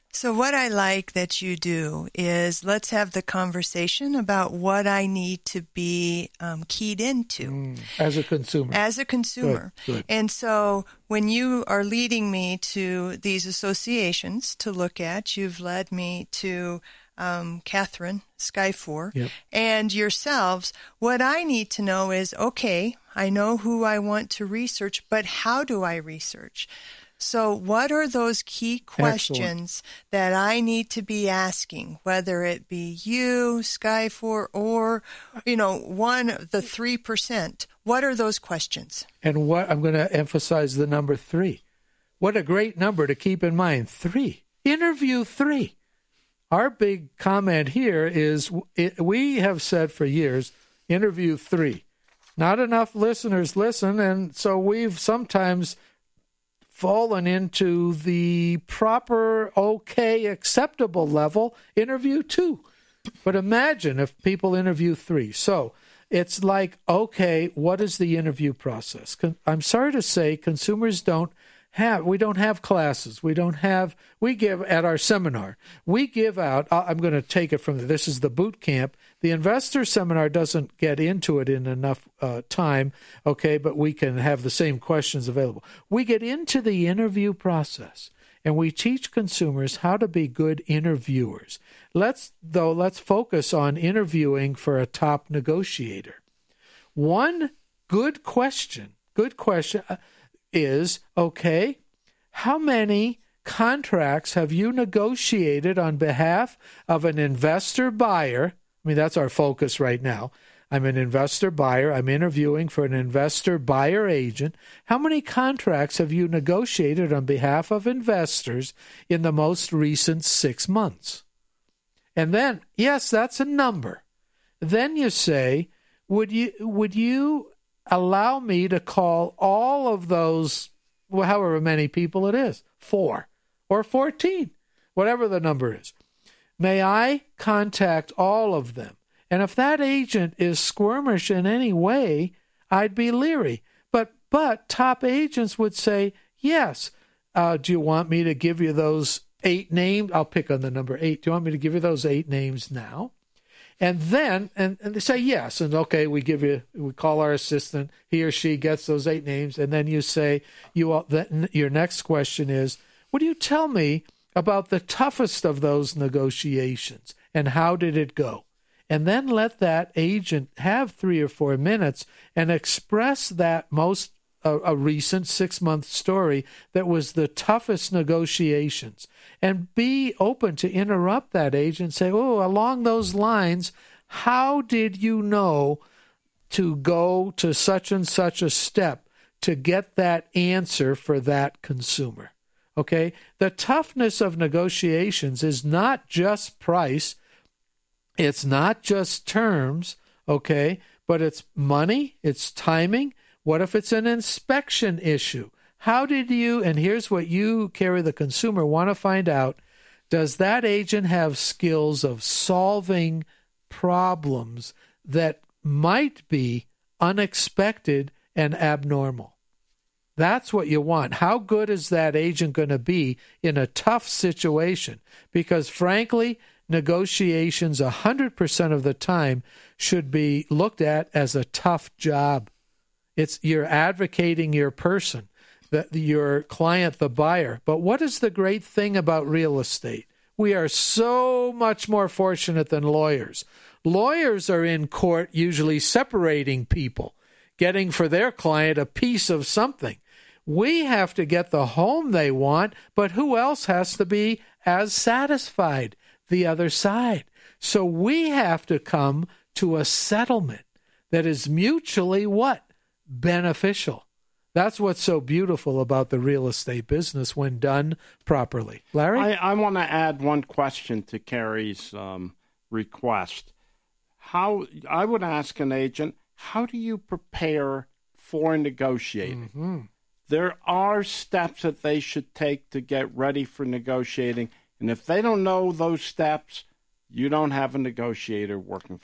So what I like that you do is let's have the conversation about what I need to be keyed into. As a consumer. As a consumer. Good. And so when you are leading me to these associations to look at, you've led me to Catherine Skyfor and yourselves. What I need to know is, okay, I know who I want to research, but how do I research? So what are those key questions that I need to be asking, whether it be you, Skyfor, or, one of the 3%? What are those questions? And what I'm going to emphasize the number 3. What a great number to keep in mind. 3. Interview 3. Our big comment here is we have said for years, interview 3. Not enough listeners listen, and so we've sometimes fallen into the proper, okay, acceptable level, interview 2. But imagine if people interview 3. So it's like, okay, what is the interview process? I'm sorry to say consumers we don't have classes. We give at our seminar, we give out, I'm going to take it from this is the boot camp. The investor seminar doesn't get into it in enough time, okay, but we can have the same questions available. We get into the interview process, and we teach consumers how to be good interviewers. Let's focus on interviewing for a top negotiator. One good question is, okay, how many contracts have you negotiated on behalf of an investor buyer? I mean, that's our focus right now. I'm an investor buyer. I'm interviewing for an investor buyer agent. How many contracts have you negotiated on behalf of investors in the most recent 6 months? And then, yes, that's a number. Then you say, would you allow me to call all of those, however many people it is, 4 or 14, whatever the number is. May I contact all of them? And if that agent is squirmish in any way, I'd be leery. But top agents would say, yes. Do you want me to give you those 8 names? I'll pick on the number 8. Do you want me to give you those 8 names now? And then, and they say yes, and okay, we call our assistant, he or she gets those 8 names, and then you say, your next question is, would you tell me about the toughest of those negotiations, and how did it go? And then let that agent have 3 or 4 minutes and express that a recent 6-month story that was the toughest negotiations, and be open to interrupt that agent and say, along those lines, how did you know to go to such and such a step to get that answer for that consumer? Okay? The toughness of negotiations is not just price, it's not just terms, okay, but it's money, it's timing. What if it's an inspection issue? How did you, and here's what you, Carrie, the consumer, want to find out, does that agent have skills of solving problems that might be unexpected and abnormal? That's what you want. How good is that agent going to be in a tough situation? Because frankly, negotiations 100% of the time should be looked at as a tough job. You're advocating your person, your client, the buyer. But what is the great thing about real estate? We are so much more fortunate than lawyers. Lawyers are in court usually separating people, getting for their client a piece of something. We have to get the home they want, but who else has to be as satisfied? The other side. So we have to come to a settlement that is mutually what? Beneficial. That's what's so beautiful about the real estate business when done properly. Larry? I want to add one question to Carrie's request. I would ask an agent, how do you prepare for negotiating? Mm-hmm. There are steps that they should take to get ready for negotiating. And if they don't know those steps, you don't have a negotiator working